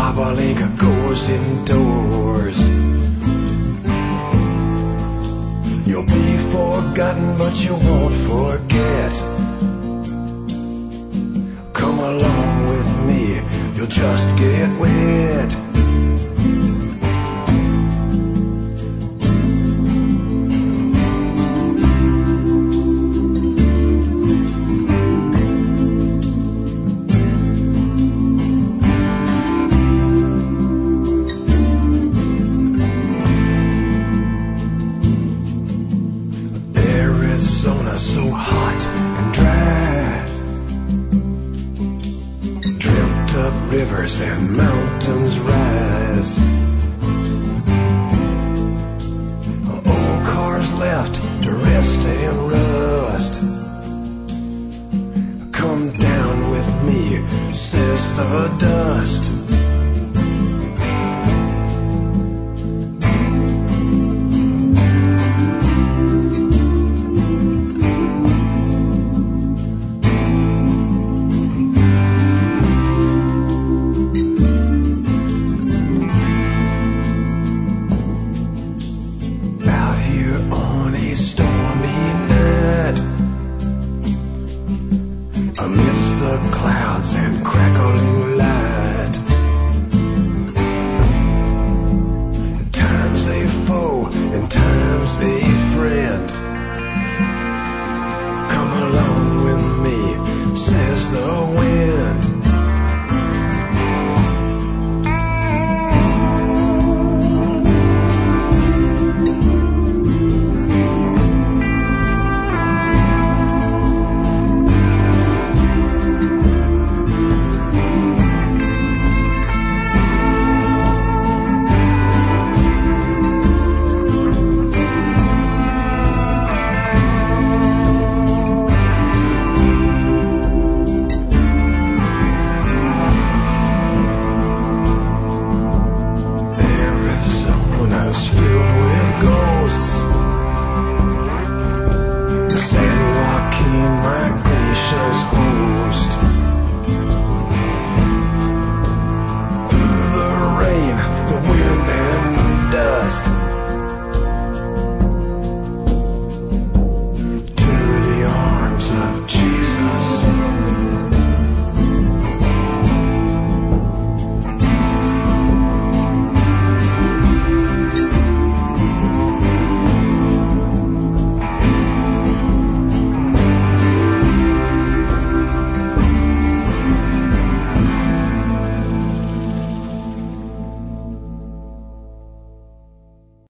Papa Lincoln goes indoors. You'll be forgotten, but you won't forget. Come along with me, you'll just get wet. Arizona so hot and dry, dreamt up rivers and mountains rise. Old cars left to rest and rust. Come down with me, says the dust.